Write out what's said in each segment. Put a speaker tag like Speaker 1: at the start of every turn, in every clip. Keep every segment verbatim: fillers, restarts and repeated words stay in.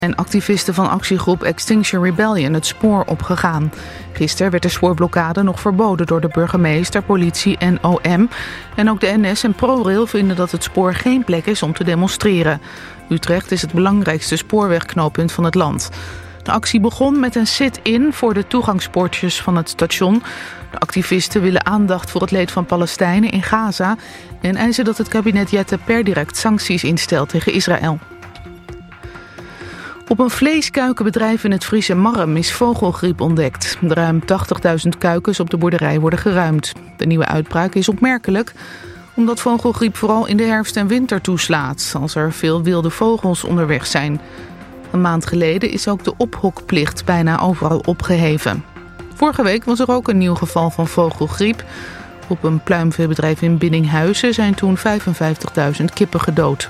Speaker 1: En activisten van actiegroep Extinction Rebellion het spoor opgegaan. Gisteren werd de spoorblokkade nog verboden door de burgemeester, politie en O M. En ook de N S en ProRail vinden dat het spoor geen plek is om te demonstreren. Utrecht is het belangrijkste spoorwegknooppunt van het land. De actie begon met een sit-in voor de toegangspoortjes van het station. De activisten willen aandacht voor het leed van Palestijnen in Gaza en eisen dat het kabinet Jette per direct sancties instelt tegen Israël. Op een vleeskuikenbedrijf in het Friese Marrum is vogelgriep ontdekt. De ruim tachtigduizend kuikens op de boerderij worden geruimd. De nieuwe uitbraak is opmerkelijk omdat vogelgriep vooral in de herfst en winter toeslaat, als er veel wilde vogels onderweg zijn. Een maand geleden is ook de ophokplicht bijna overal opgeheven. Vorige week was er ook een nieuw geval van vogelgriep. Op een pluimveebedrijf in Biddinghuizen zijn toen vijfenvijftigduizend kippen gedood.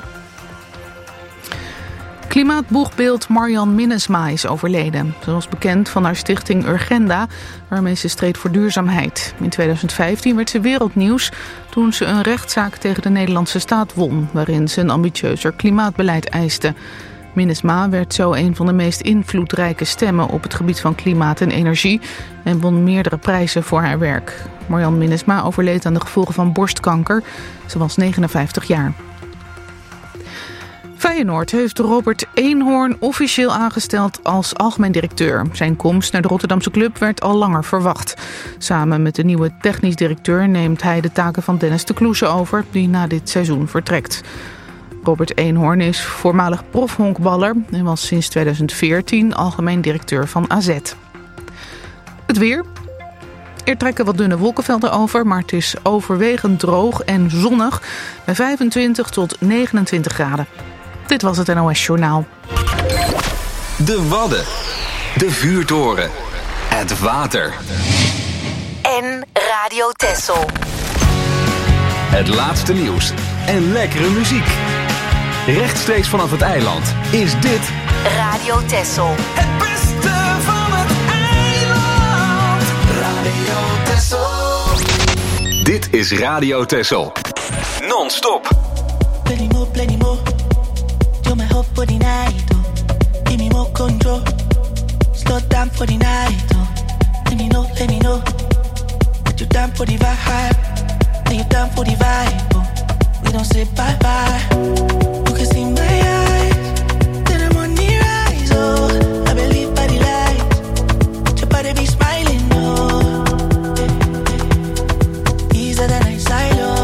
Speaker 1: Klimaatboegbeeld Marianne Minnesma is overleden. Ze was bekend van haar stichting Urgenda, waarmee ze streed voor duurzaamheid. In tweeduizend vijftien werd ze wereldnieuws toen ze een rechtszaak tegen de Nederlandse staat won, waarin ze een ambitieuzer klimaatbeleid eiste. Minnesma werd zo een van de meest invloedrijke stemmen op het gebied van klimaat en energie en won meerdere prijzen voor haar werk. Marianne Minnesma overleed aan de gevolgen van borstkanker. Ze was negenenvijftig jaar. Feyenoord heeft Robert Eenhoorn officieel aangesteld als algemeen directeur. Zijn komst naar de Rotterdamse club werd al langer verwacht. Samen met de nieuwe technisch directeur neemt hij de taken van Dennis de Kloese over, die na dit seizoen vertrekt. Robert Eenhoorn is voormalig profhonkballer en was sinds tweeduizend veertien algemeen directeur van A Z. Het weer. Er trekken wat dunne wolkenvelden over, maar het is overwegend droog en zonnig bij vijfentwintig tot negenentwintig graden. Dit was het N O S Journaal.
Speaker 2: De Wadden. De vuurtoren. Het water.
Speaker 3: En Radio Texel.
Speaker 2: Het laatste nieuws en lekkere muziek. Rechtstreeks vanaf het eiland is dit
Speaker 3: Radio Texel.
Speaker 2: Het beste van het eiland. Radio Texel. Dit is Radio Texel. Non-stop.
Speaker 4: Plenty more, plenty more. You're my hope for the night, oh. Give me more control. Slow down for the night, oh. Let me know, let me know. That you're down for the vibe. That you're down for the vibe, oh. We don't say bye-bye. You can see my eyes. Then I'm on the rise, oh. I believe by the light. Your body be smiling, oh. Easier than I silo.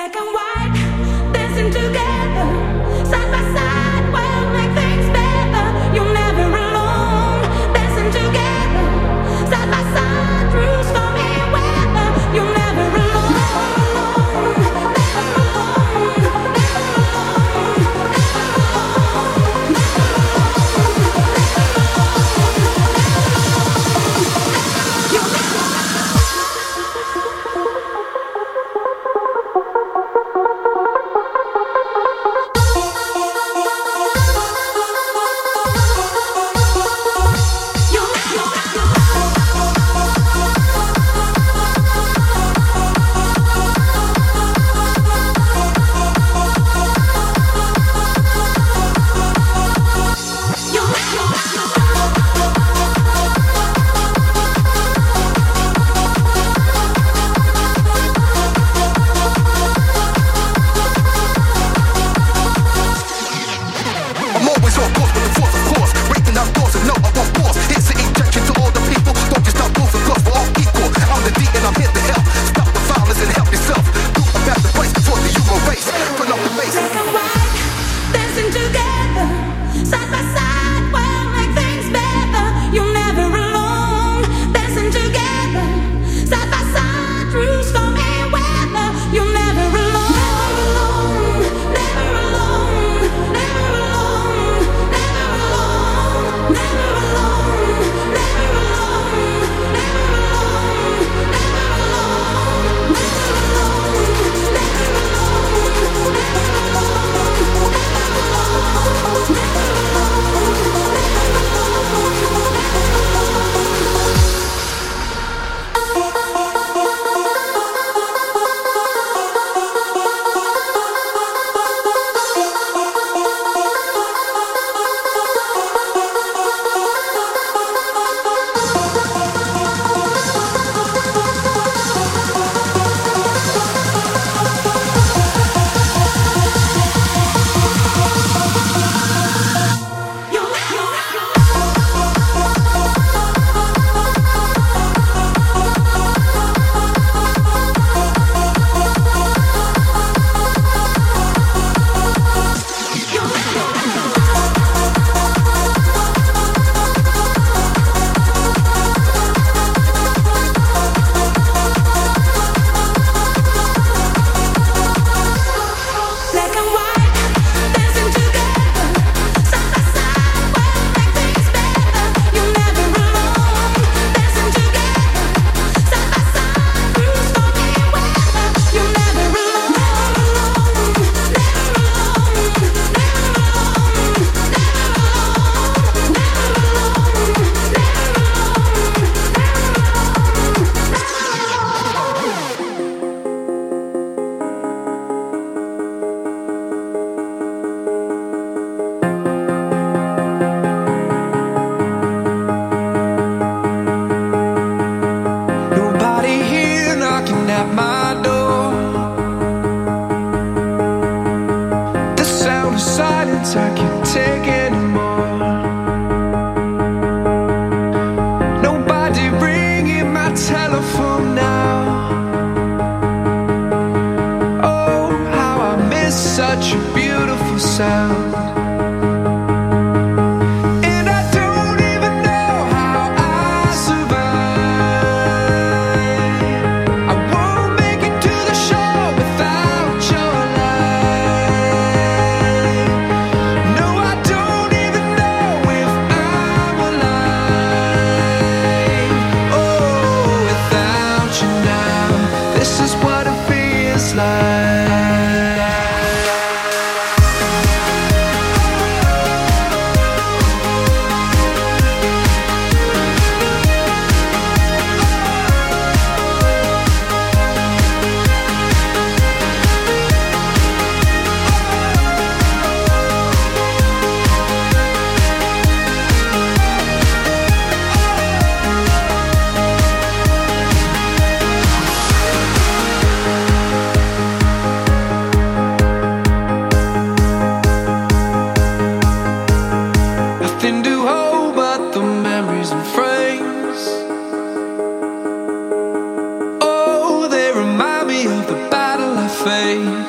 Speaker 5: Face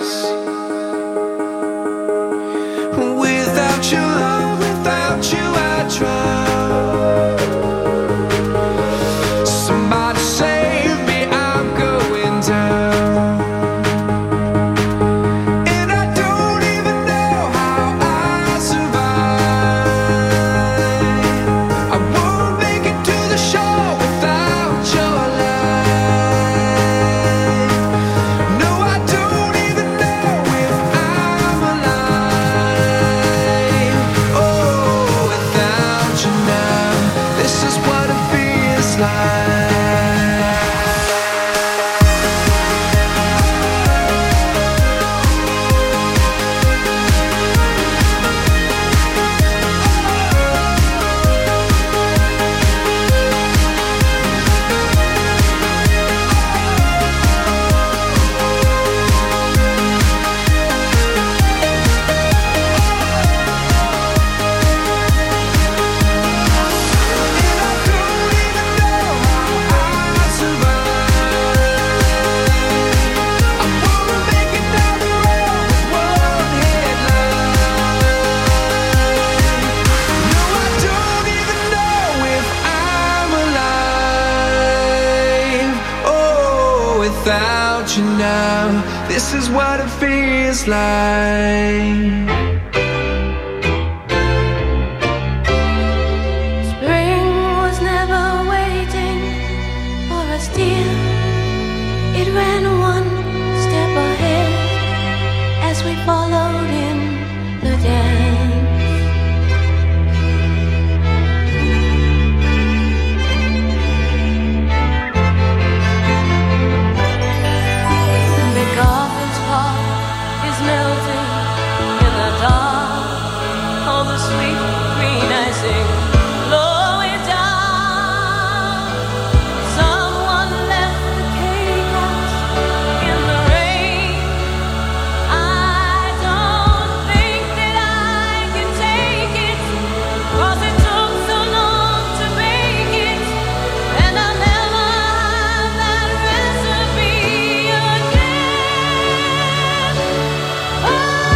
Speaker 5: you now. This is what it feels like.
Speaker 6: Spring was never waiting for us, dear. It ran one step ahead as we followed in the dance. MacArthur's Park is melting in the dark. All the sweet green icing blowing down. Someone left the cake house in the rain. I don't think that I can take it, 'cause it took so long to make it, and I'll never have that recipe again. Oh,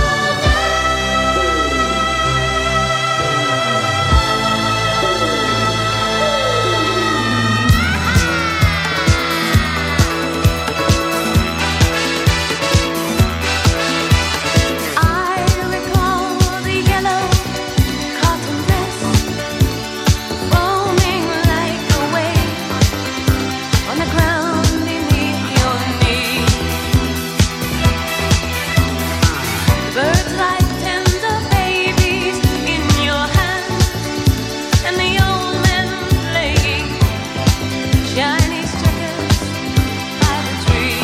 Speaker 6: I recall the yellow cotton dress foaming like a wave on the ground beneath your knee. Birds like tender babies in your hands, and the old men playing Chinese checkers by the tree.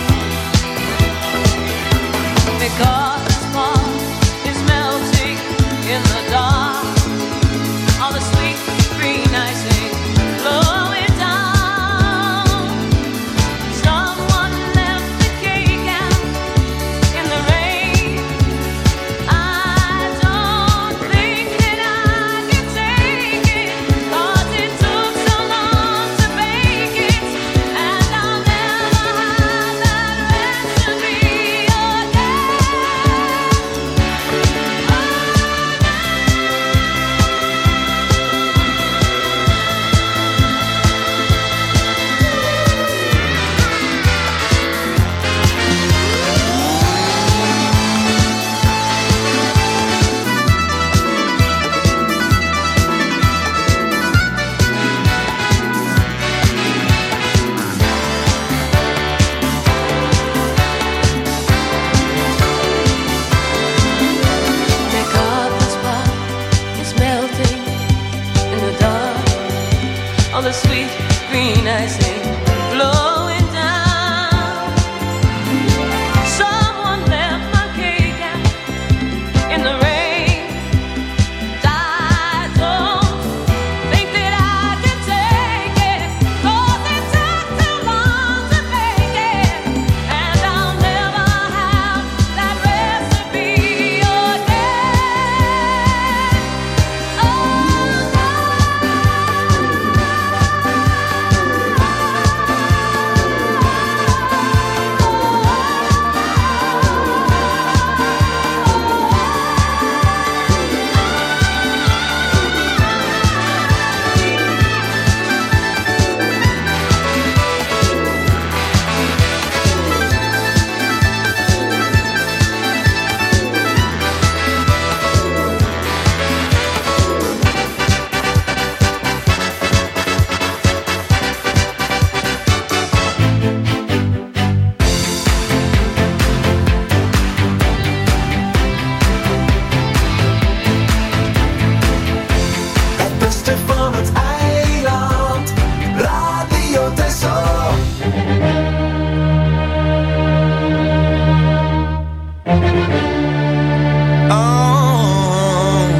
Speaker 6: MacArthur's Park is melting in the dark. All the sweet green icing blowing down. Someone left the cake out in the rain. I don't think that I can take it, 'cause it took so long to make it, and I'll never have that recipe again. MacArthur's Park is melting in the dark. All the sweet green icing blowing down. Someone left my cake out in the rain. I don't think that I can take it, 'cause it took too long to make it, and I'll never have that recipe again. Oh,
Speaker 5: Het beste van het eiland, Radio Texel.
Speaker 7: Oh,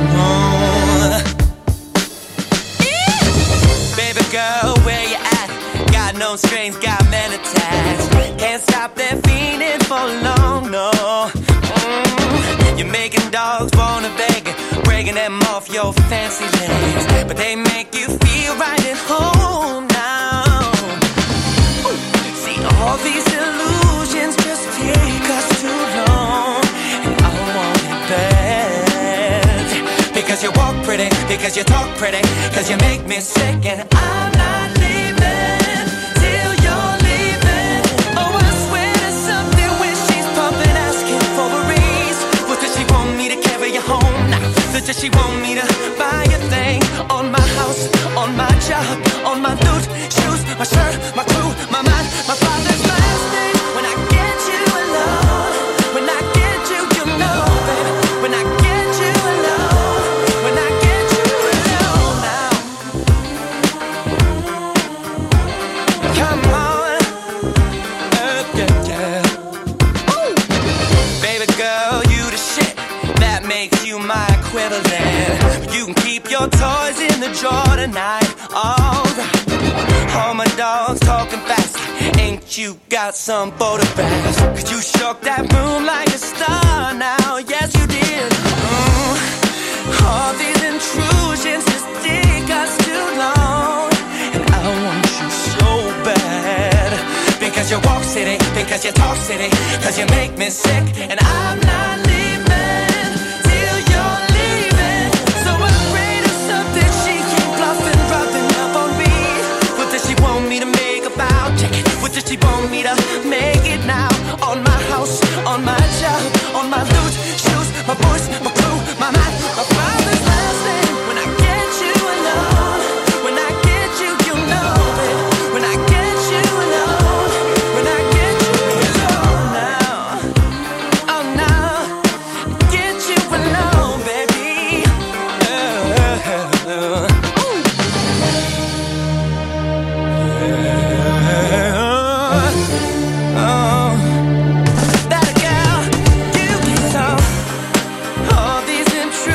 Speaker 7: baby girl, where you at? Got no strings, got men attached. Can't stop that feeling for long, no. Mm, you're making dogs wanna beg, breaking them off your fancy legs, but they make you feel right at home now. Ooh, see, all these illusions just take us too long, and I want it bad. Because you walk pretty, because you talk pretty, because you make me sick, and I'm not leaving till you're leaving. Oh, I swear to equivalent. You can keep your toys in the drawer tonight. Alright. All my dogs talking fast. Ain't you got some photographs? Cause you shook that room like a star now. Yes, you did. Mm. All these intrusions just take us too long. And I want you so bad. Because you walk city, because you talk city, cause you make me sick. And I'm not leaving till you're leaving. So afraid of something she keep bluffing, rubbing up on me. What does she want me to make about? Check it. What does she want me to make it now? On my house, on my job, on my loot, shoes, my voice, my crew, my mind, my father's last name. When I get you alone, when I get you, you know it. When I get you alone, when I get you alone now, oh now, get you alone, baby. Uh, uh, uh. That girl, you get some. All these intrusions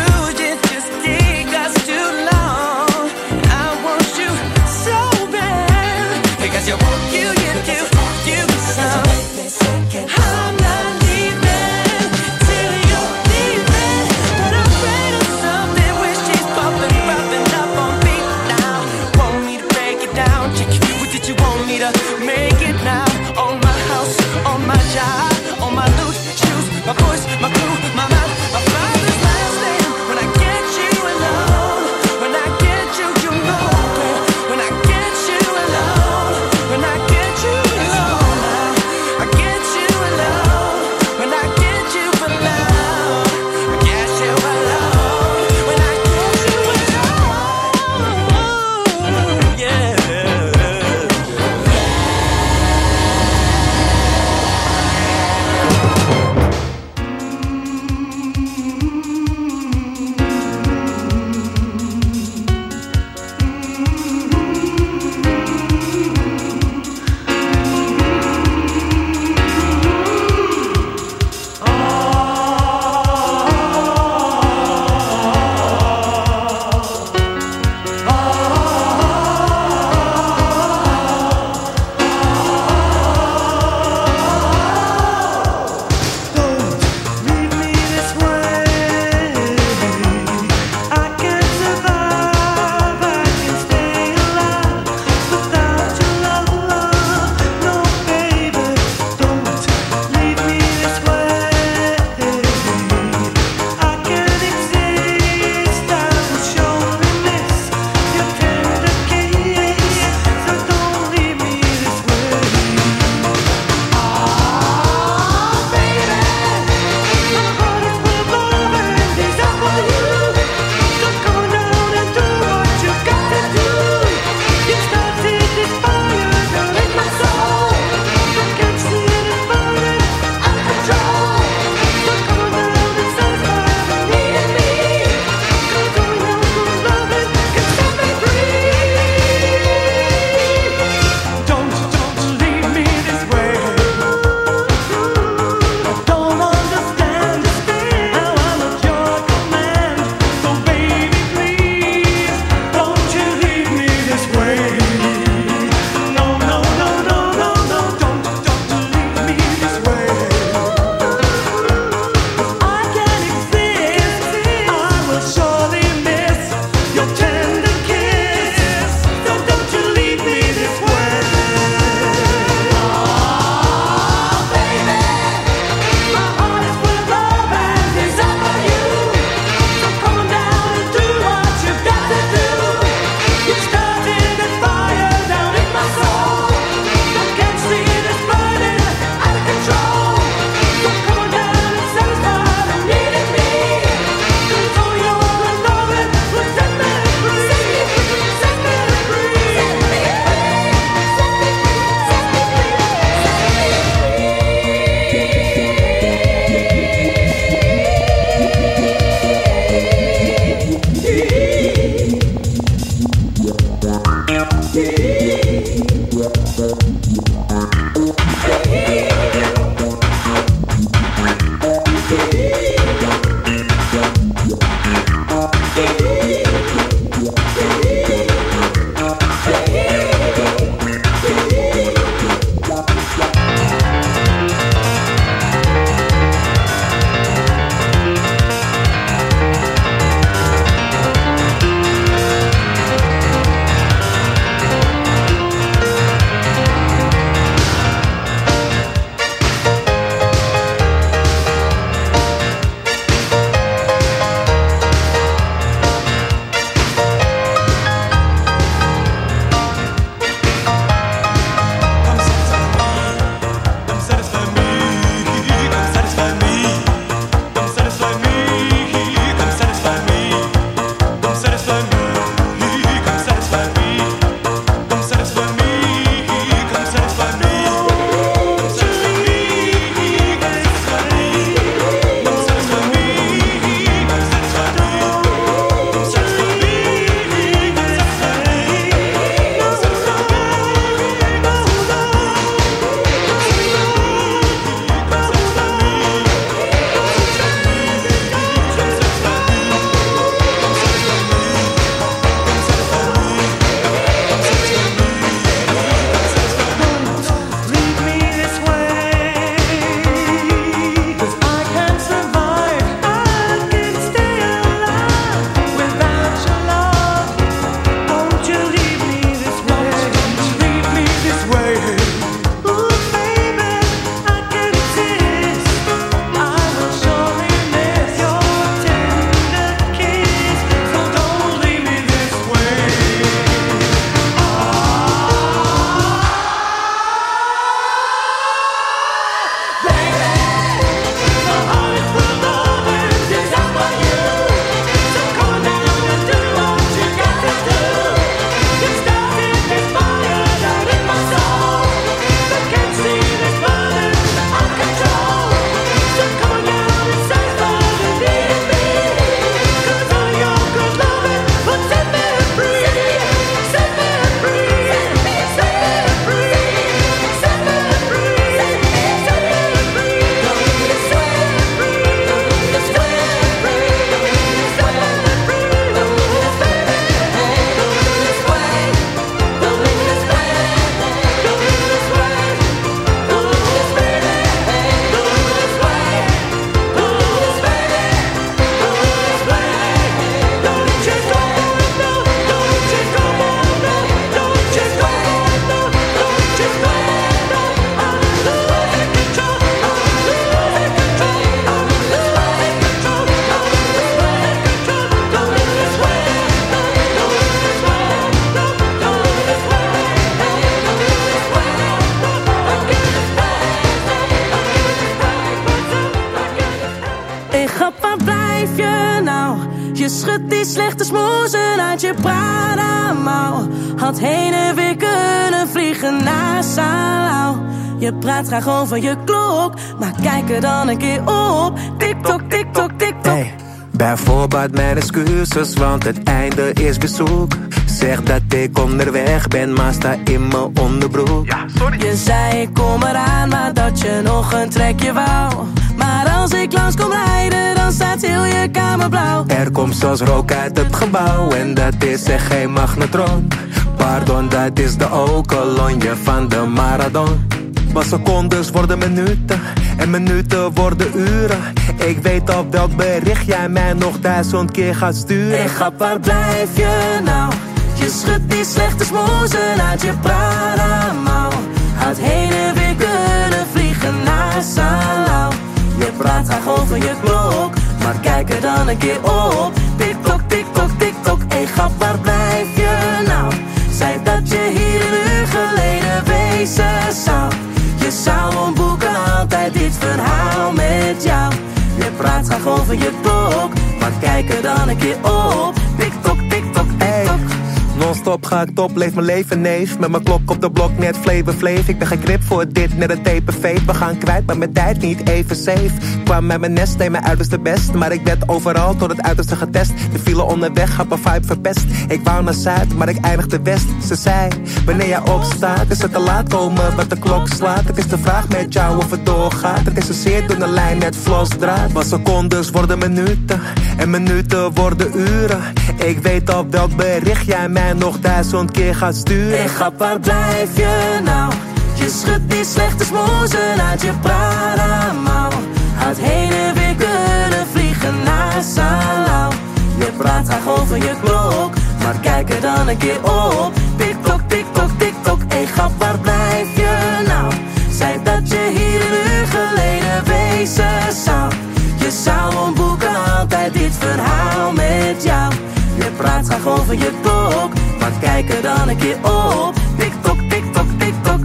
Speaker 6: Je schudt die slechte smoezen uit je Prada-mouw. Had heen en weer kunnen vliegen naar Salau. Je praat graag over je klok, maar kijk er dan een keer op. Tik-tok, tik-tok, tik-tok.
Speaker 8: Hey, bijvoorbeeld mijn excuses, want het einde is bezoek. Zeg dat ik onderweg ben, maar sta in mijn onderbroek.
Speaker 6: Ja, sorry. Je zei ik kom eraan, maar dat je nog een trekje wou. Maar als ik langs kom rijden, dan staat heel je kamer blauw.
Speaker 8: Er komt zelfs rook uit het gebouw en dat is echt geen magnetron. Pardon, dat is de okelonje van de marathon. Maar secondes worden minuten en minuten worden uren. Ik weet op welk bericht jij mij nog duizend keer gaat sturen.
Speaker 6: Hey grap, waar blijf je nou? Je schudt die slechte smoezen uit je Prada-mouw. Had heen en weer kunnen vliegen naar Salau. Je praat graag over je klok, maar kijk er dan een keer op. Tik-tok, tik-tok, tik-tok. Hey grap, waar blijf je nou? Zei dat je hier een uur geleden wezen zou. Je zou omboeken altijd dit verhaal met jou. Je praat graag over je klok, maar kijk er dan een keer op. Tik-tok, tik-tok, tik-tok.
Speaker 8: Non-stop ga ik top, leef mijn leven neef. Met mijn klok op de blok, net flavor fleef. Ik ben geen grip voor dit, net een tape-fade. We gaan kwijt, maar mijn tijd niet even safe. Kwam met mijn nest, neem mijn uiterste best. Maar ik werd overal tot het uiterste getest. De file onderweg, had mijn vibe verpest. Ik wou naar Zuid, maar ik eindigde West. Ze zei, wanneer jij opstaat, is het te laat komen wat de klok slaat. Het is de vraag met jou of het doorgaat. Het is een zeer dunne lijn met vlosdraad. Maar secondes worden minuten en minuten worden uren. Ik weet op welk bericht jij mij nog duizend keer gaat sturen.
Speaker 6: Hey grap, waar blijf je nou? Je schudt die slechte smoezen uit je Prada-mouw. Had heen en weer kunnen vliegen naar Salau. Je praat graag over je klok, maar kijk er dan een keer op. Tik-tok, tik-tok, tik-tok. Hey grap, waar blijf je nou? Zei dat je hier een uur geleden wezen zou. Je zou omboeken altijd dit verhaal met jou. Je praat graag over je klok, maar kijk er dan een keer op. Tik-tok, tik-tok, tik-tok.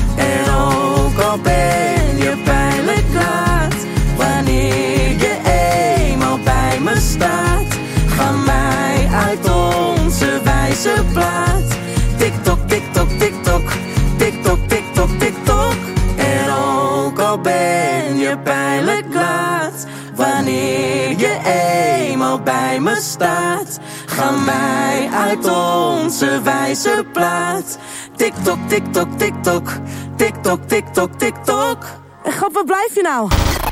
Speaker 6: En ook al ben je pijnlijk laat, wanneer je eenmaal bij me staat, ga mij uit onze wijze plaat. Tik-tok, tik-tok, tik-tok. Tik-tok, tik-tok, tik-tok. En ook al ben je pijnlijk laat, wanneer je eenmaal bij me staat, ga mij uit onze wijze plaat. Tik-tok, tik-tok, tik-tok. Tik-tok, tik-tok, tik-tok. En grap, waar blijf je nou?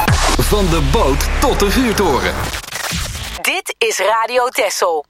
Speaker 2: Van de boot tot de vuurtoren.
Speaker 3: Dit is Radio Texel.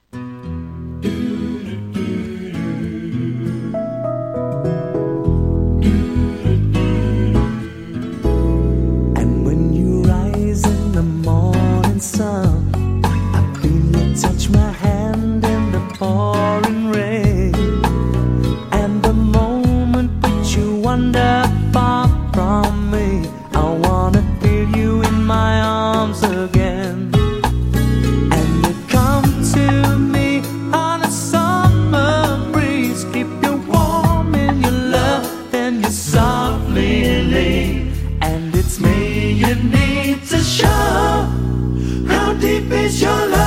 Speaker 9: And when you rise in the morning sun, I feel you touch my hand in the pouring rain. And the moment that you wander far from me, I wanna feel you in my arms again. And you come to me on a summer breeze, keep you warm in your love, then you softly leave. And it's me you need to show. How deep is your love?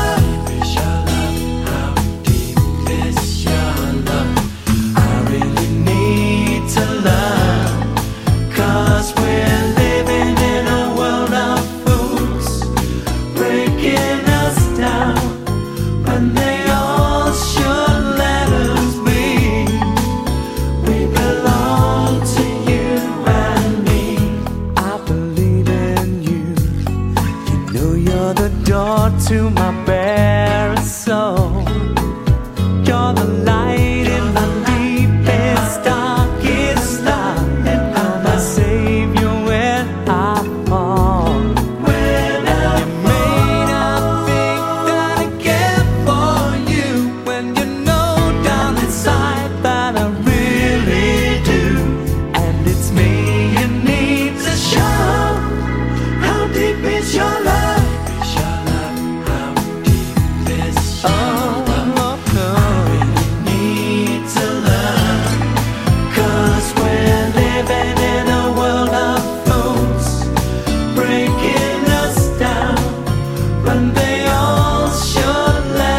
Speaker 9: To my bare soul, you're the light in my deepest, darkest night. You're my savior when I fall. When I you may not think that I care for you, when you know down inside that I really do. And it's me you need to show. How deep is your love? Breaking us down when they all should let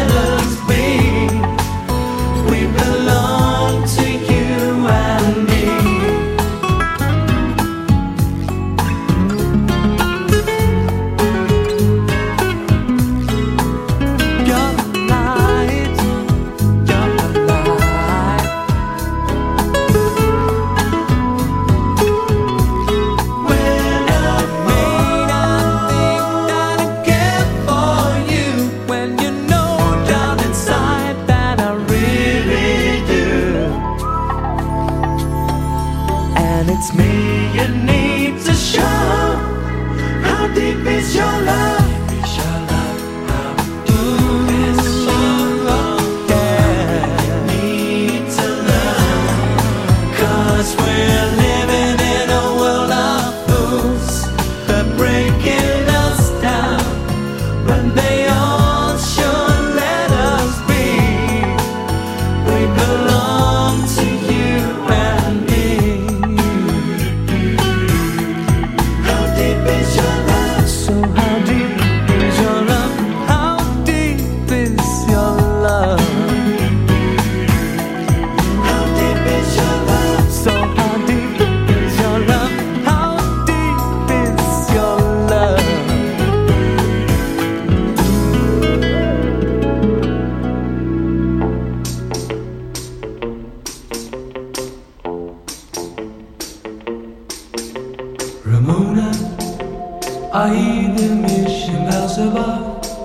Speaker 5: hear mission bells above.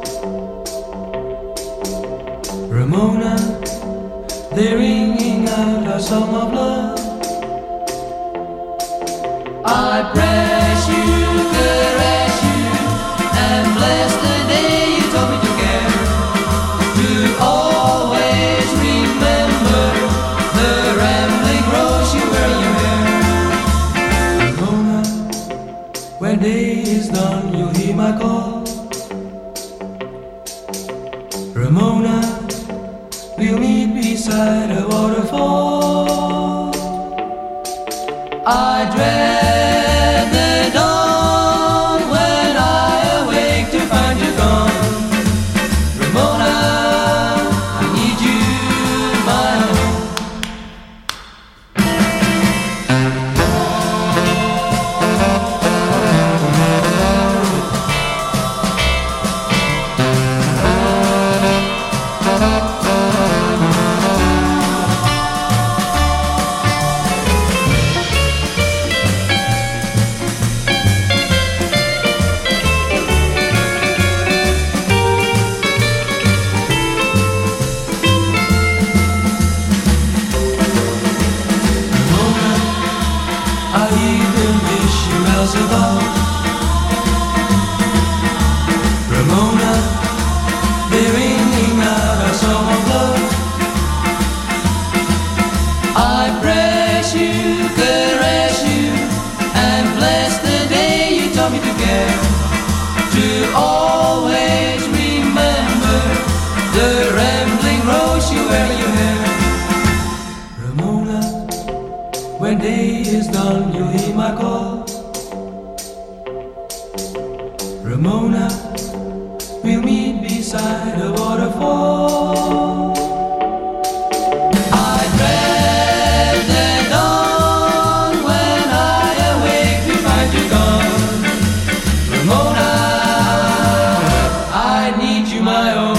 Speaker 5: Ramona, they're ringing out our song of love. I press you, caress you, and bless the day you told me to care. To always remember the rambling rose you wear in your hair. Ramona, when day is done, you'll hear my call. Ramona, we'll meet beside a waterfall. I dread the dawn when I awake to find you gone. Ramona, I need you, my own. Ramona, they're ringing out our song of love. I press you, caress you, and bless the day you taught me to care. To always remember the rambling rose you wear in your hair. Ramona, when day is done, you'll hear my call. Ramona, we'll meet beside a waterfall. I dread the dawn when I awake to find you gone. Ramona, I need you, my own.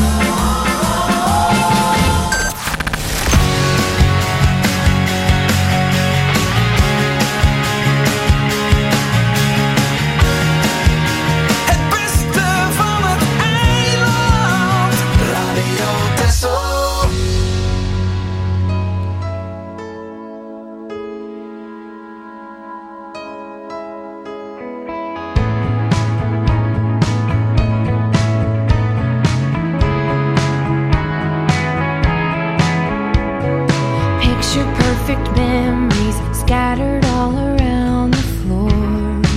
Speaker 10: Perfect memories scattered all around the floor.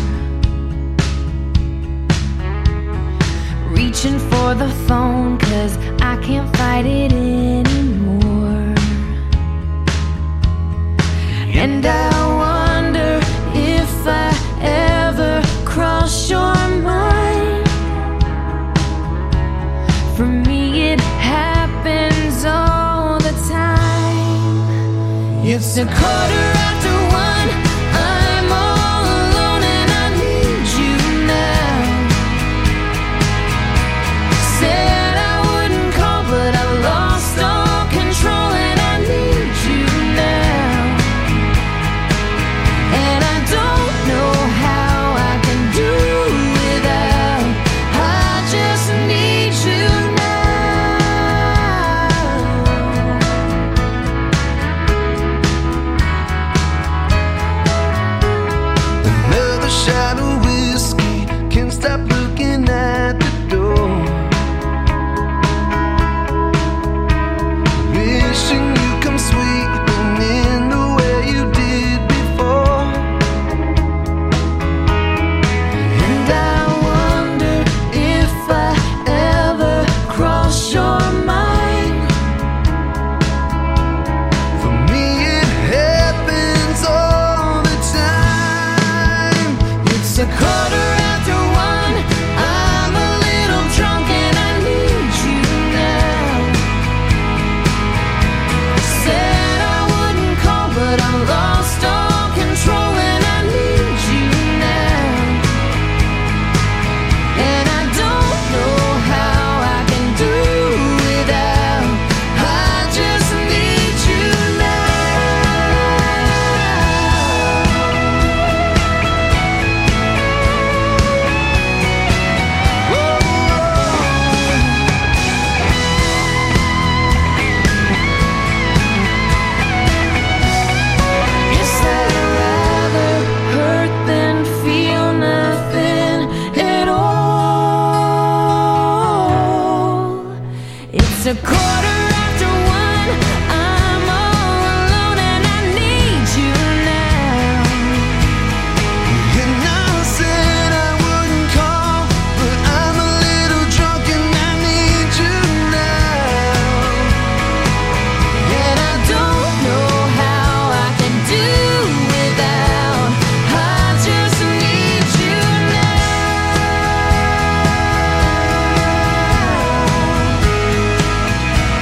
Speaker 10: Reaching for the phone 'cause I can't fight it anymore. And I wonder if I ever cross your mind. For me it happens all the time. It's a quarter after one, I'm all alone and I need you now. Said I wouldn't call but I lost all control and I need you now. And I don't know how I can do without, I just need you now. a quarter after one. I'm all alone and I need you now.
Speaker 11: And I said I wouldn't call, but I'm a little drunk and I need you now.
Speaker 10: And I don't know how I can do without. I just need you now.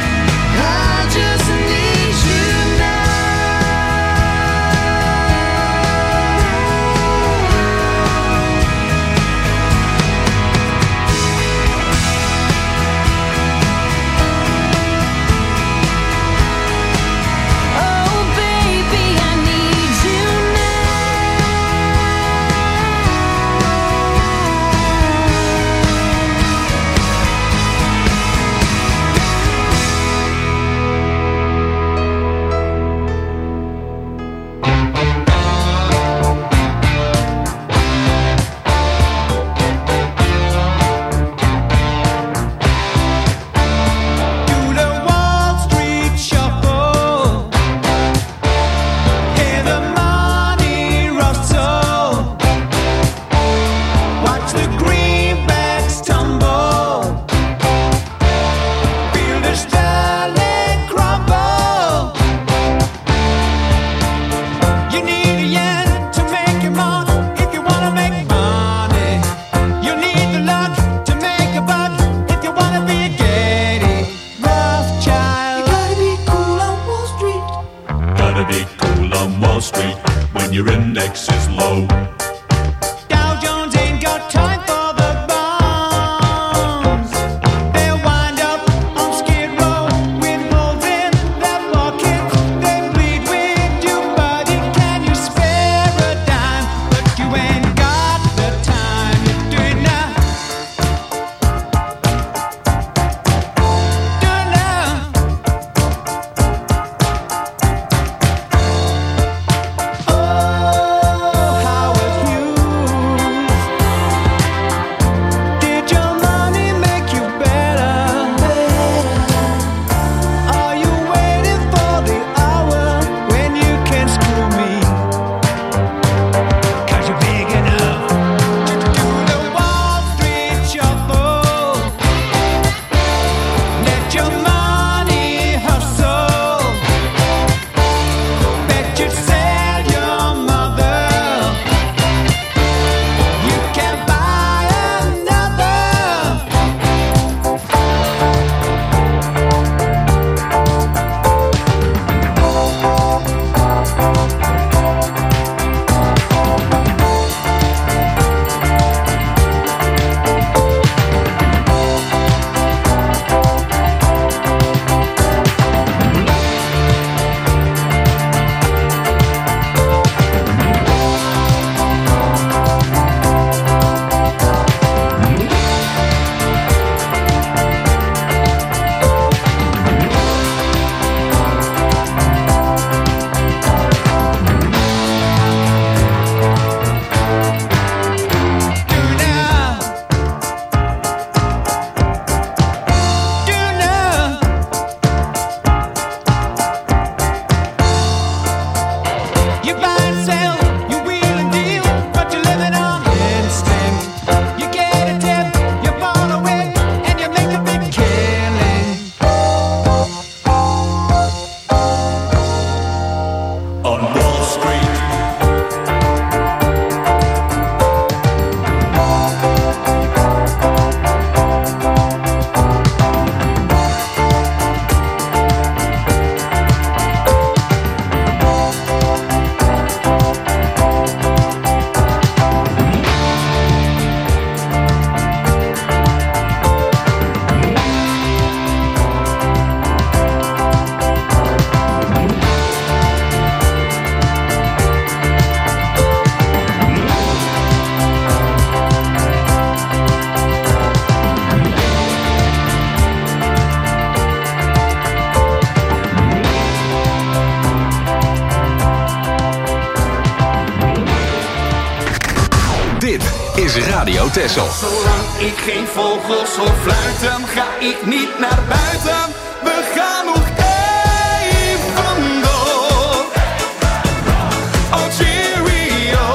Speaker 2: Radio Texel.
Speaker 12: Zolang ik geen vogels hoor fluiten, ga ik niet naar buiten. We gaan nog even door. Oh cheerio.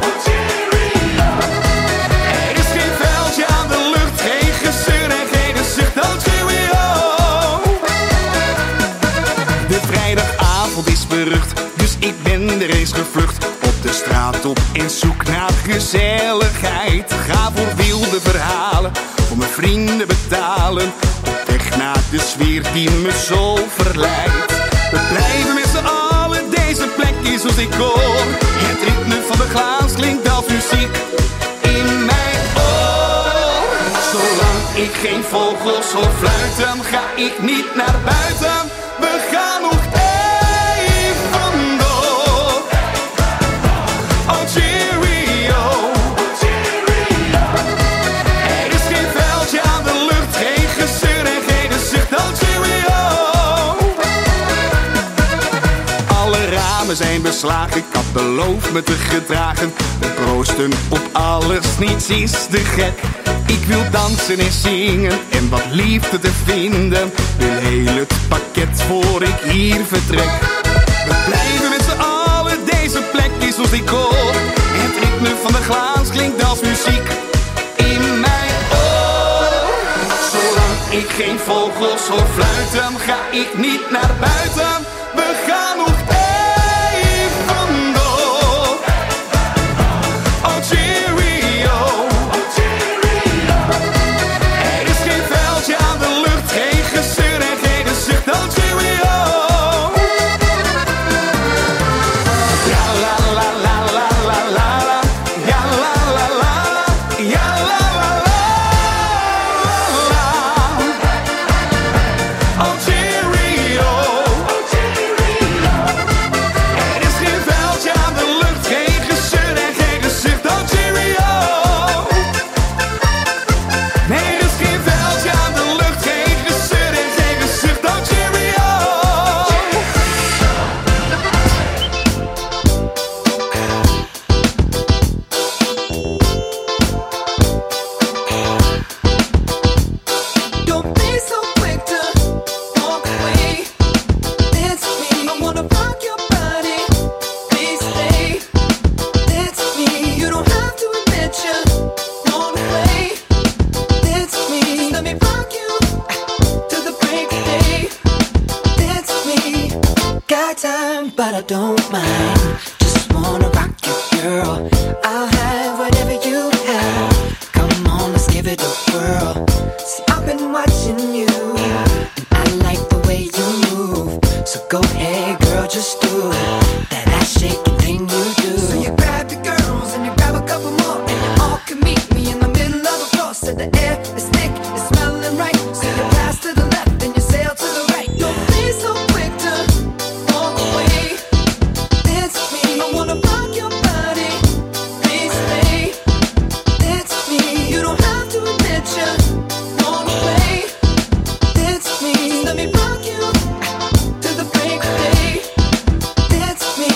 Speaker 12: Er is geen veldje aan de lucht, geen gezeur en geen zucht. Oh cheerio. De vrijdagavond is berucht, dus ik ben er eens gevlucht. Op de straat op en zoek naar gezelligheid. Ga voor wilde verhalen, voor mijn vrienden betalen. Op weg naar de sfeer die me zo verleidt. We blijven met z'n allen, deze plek is als ik hoor. Het ritme van de glaas klinkt als muziek in mijn oor. Zolang ik geen vogels hoor fluiten, ga ik niet naar buiten. We gaan nog even door. Oh cheerio. Er is geen veldje aan de lucht, geen gezeur en geen zucht. Oh cheerio. Alle ramen zijn beslagen, ik had beloofd me te gedragen. We proosten op alles, niets is te gek. Ik wil dansen en zingen en wat liefde te vinden. Wil heel het pakket voor ik hier vertrek. We blijven met z'n allen, deze plek is als ik hoor. Het ritme van de glaas klinkt als muziek in mijn oor. Zolang ik geen vogels hoor fluiten, ga ik niet naar buiten. We gaan nog even door. Oh cheerio. Er is geen veldje aan de lucht, geen gezeur en geen zucht. Oh cheerio. Ja la la la la la la la. Ja la la la la. Ja la la la la. Oh cheerio. Er is geen veldje aan de lucht, geen gezeur en geen zucht. Oh cheerio. Nee, er is geen veldje aan de lucht, geen gezeur en geen zucht. Oh cheerio.
Speaker 13: Don't be so quick to walk away. That's me. I wanna rock your body. Please stay. That's me. You don't have to admit you wanna play. That's me. Let me rock you to the break of day. That's me. Got time, but I don't mind. Just wanna rock you, girl. I'll have whatever you have. Come on, let's give it a whirl. See, I've been watching you, and I like the way you move. So go ahead, girl, just do it. That ass shaking thing you do. So you grab your girls and you grab a couple more, and you all can meet me in the middle of the floor. So the air is thick, it's smelling right. So you pass to the left and you sail to the right. Don't be so quick to walk away. That's me. I wanna rock your body. Please stay. That's me. You don't have to admit you wanna play. That's me. Let me rock you to the break of day. That's me.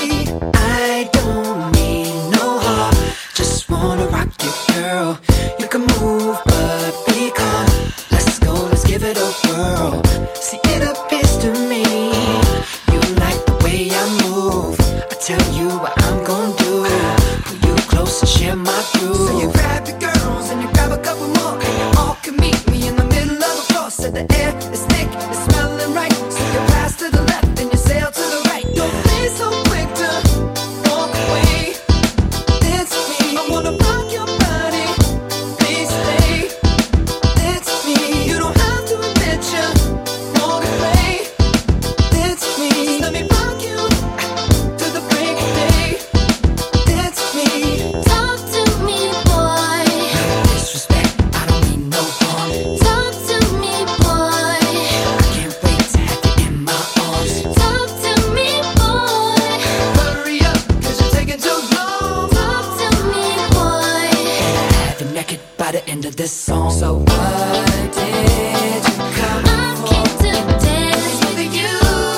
Speaker 13: I don't need no heart. Just wanna rock you, girl. You can move, but be calm. Let's go, let's give it a whirl. See, it appears to me you like the way I move. I tell you what I'm gonna do. Pull you close and share my groove. So you grab your girls and you grab a couple more, and you all can meet me in the middle of the floor. So the air is thick, it's smelling right. So you pass to the left and you sail to the right. Don't be so quick to walk away. That's me. I wanna rock your body. Please stay. That's me. You don't have to admit you wanna play. That's me. Let me rock you to the break of day. That's me.
Speaker 10: Talk to me, boy.
Speaker 13: Disrespect, I don't mean no harm.
Speaker 10: Talk to me, boy.
Speaker 13: I can't wait to have you in my arms.
Speaker 10: Talk to me, boy.
Speaker 13: Hurry up, cause you're taking too long.
Speaker 10: Talk to me, boy.
Speaker 13: And I have you naked by the end of this song. So what did you come
Speaker 10: I came to dance with you.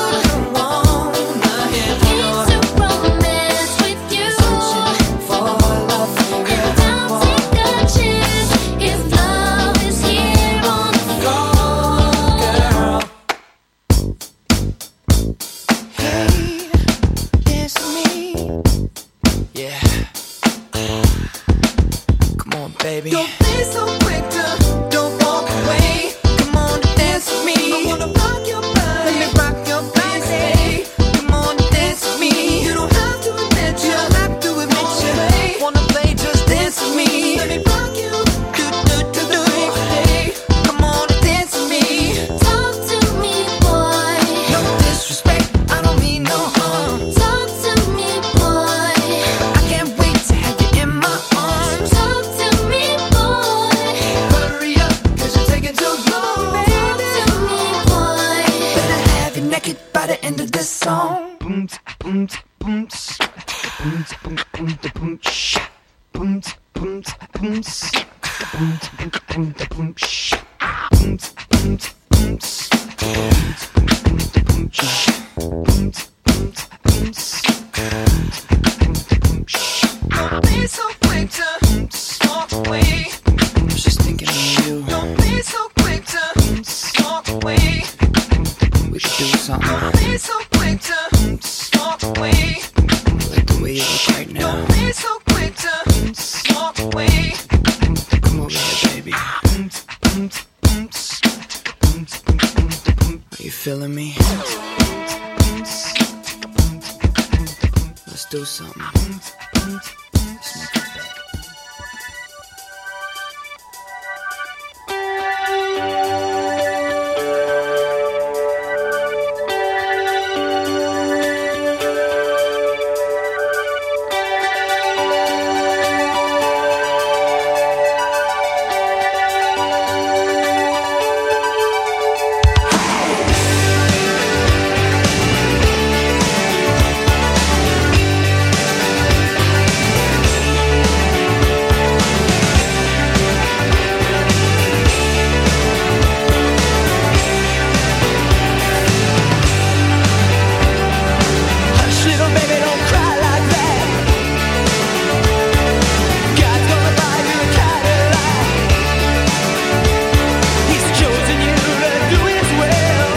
Speaker 13: wanna hear
Speaker 10: Came to romance with you.
Speaker 13: for love?
Speaker 10: And I'll take a chance.
Speaker 13: quick to don't walk away. Come on, dance with me. I wanna rock your body. Let me rock your body. Stay. Come on, dance with me. You don't have to admit you. Don't have to admit you. Wanna play? Just dance with me. Let me rock you. Do do do do. Stay. Come on, dance with me.
Speaker 10: Talk to me, boy.
Speaker 13: No disrespect. I don't mean no harm.
Speaker 10: Talk to me, boy.
Speaker 13: I can't wait to have you in my arms.
Speaker 10: Talk to me, boy.
Speaker 13: Hurry up, cause you're taking too long, baby.
Speaker 10: Talk to me, boy.
Speaker 13: Better have you naked by the end of this song.
Speaker 12: Boom, boom, boom, boom, boom, boom, boom, sh- boom, boom, boom, s- boom, boom, boom, boom, sh- boom, boom, boom, s- boom, boom, boom, sh- boom, boom, boom, s- boom, boom, boom, sh-
Speaker 13: Don't be so quick to walk away.
Speaker 12: I was just thinking of you.
Speaker 13: Don't be so quick to walk away.
Speaker 12: We could do something
Speaker 13: Don't be so quick to walk away.
Speaker 12: like the way you look right now.
Speaker 13: Don't be so quick to walk away.
Speaker 12: Come over here, baby. Are you feeling me? Let's do something. Let's make it better.
Speaker 13: Hush, little baby, don't cry like that. God's gonna buy you a Cadillac. He's chosen you to do His will.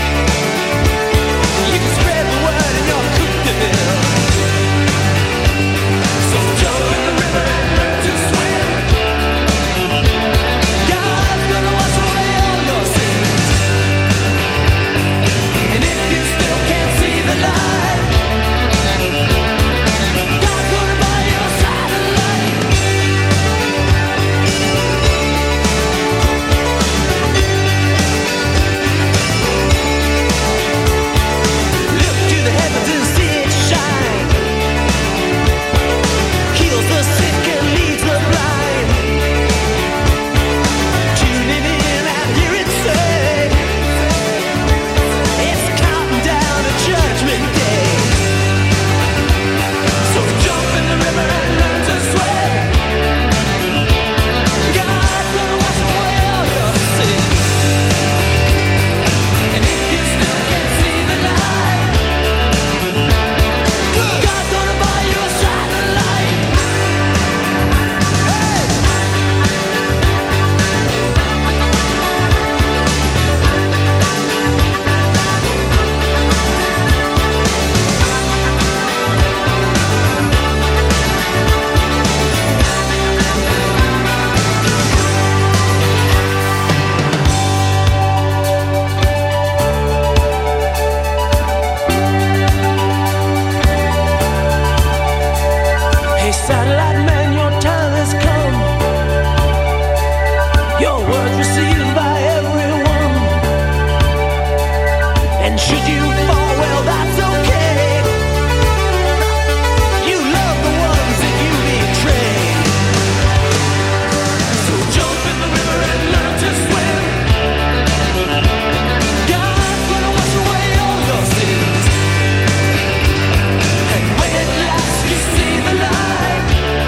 Speaker 13: You can spread the word and you'll cook the bill. So jump in the river and learn to swim. God's gonna wash away all your sins. And if you still can't see the light, God's gonna buy you a satellite. Look to the heavens and see it shine. Heals the sick and leads the blind. Tuning in and hear it say, it's counting down to Judgment Day. So jump in the river and learn to swim. God's gonna wash away all your sins. And if you still can't see the light, God's gonna buy you a satellite. Hey, satellite man, your time has come. Your word received by everyone. And should you fall, well, that's okay. You love the ones that you betray. So jump in the river and learn to swim. God's gonna wash away all your sins. And when at last you see the light,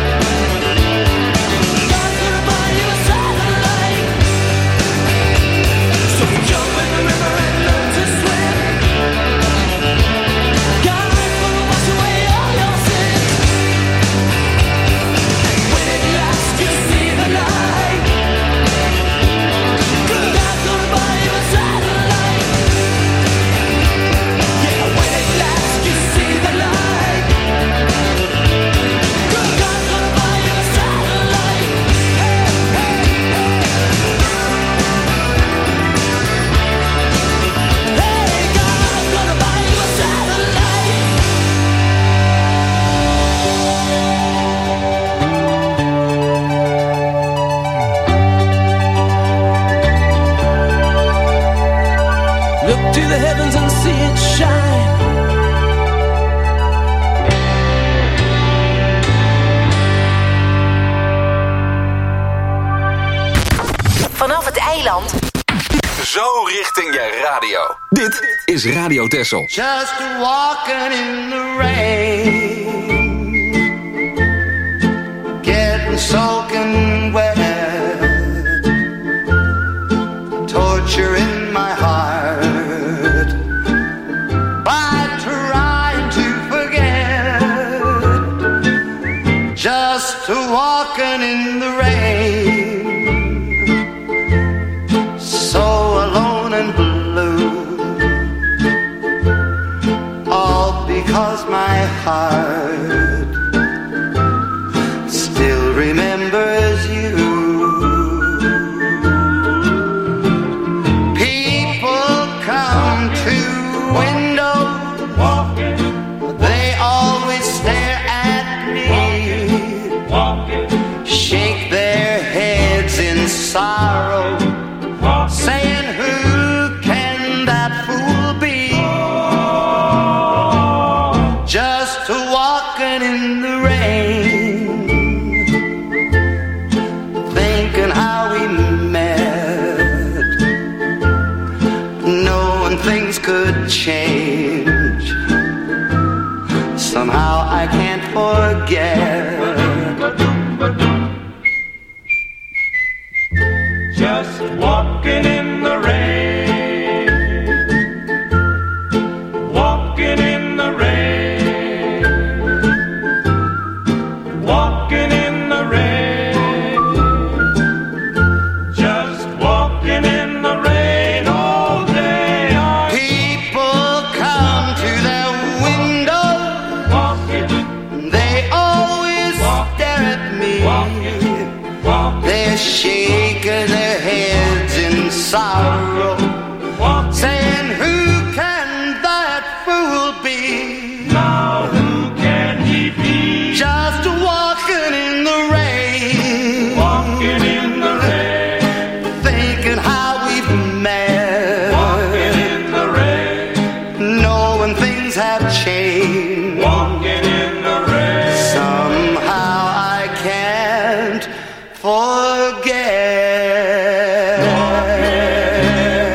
Speaker 13: God's gonna buy you a satellite. So jump in the river and learn to swim. Look to the heavens and see it shine.
Speaker 3: Vanaf het eiland.
Speaker 2: Zo richting je radio. Dit is Radio Texel.
Speaker 11: Just walking in the rain, getting soaking wet, torture in my heart by trying to forget. Just walking in the rain, so alone and blue, all because my heart still remembers you. People come to window, they always stare at me, shake their heads in sorrow, saying who can that fool be? Just walking in the rain, thinking how we met, knowing things could change. Somehow I can't forget.
Speaker 14: Just walking in the rain, walking in the rain, walking in the rain, just walking in the rain all day.
Speaker 11: People come to their window,
Speaker 14: walking,
Speaker 11: they always
Speaker 14: walk,
Speaker 11: stare at me,
Speaker 14: walking, walking,
Speaker 11: they're shaking their heads in sorrow,
Speaker 14: walking,
Speaker 11: saying who can that fool be?
Speaker 14: now who can he be?
Speaker 11: Just walking in the rain,
Speaker 14: Walking in the rain,
Speaker 11: thinking how we've met,
Speaker 14: walking in the rain,
Speaker 11: knowing things have changed.
Speaker 14: walking in the rain.
Speaker 11: Somehow I can't forget.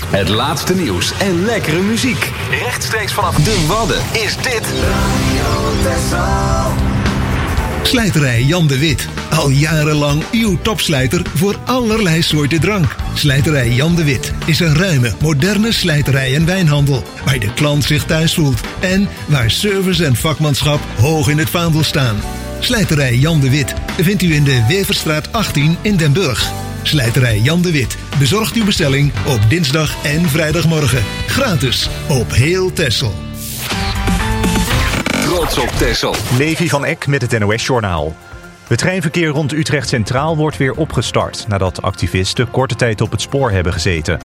Speaker 2: Het laatste nieuws en lekkere muziek. Rechtstreeks vanaf de Wadden is dit
Speaker 15: Slijterij Jan de Wit. Al jarenlang uw topslijter voor allerlei soorten drank. Slijterij Jan de Wit is een ruime, moderne slijterij en wijnhandel. Waar de klant zich thuis voelt. En waar service en vakmanschap hoog in het vaandel staan. Slijterij Jan de Wit vindt u in de Weverstraat achttien in Den Burg. Slijterij Jan de Wit bezorgt uw bestelling op dinsdag en vrijdagmorgen. Gratis op heel Texel.
Speaker 2: Trots op Texel.
Speaker 16: Levi van Eck met het N O S-journaal. Het treinverkeer rond Utrecht Centraal wordt weer opgestart nadat activisten korte tijd op het spoor hebben gezeten.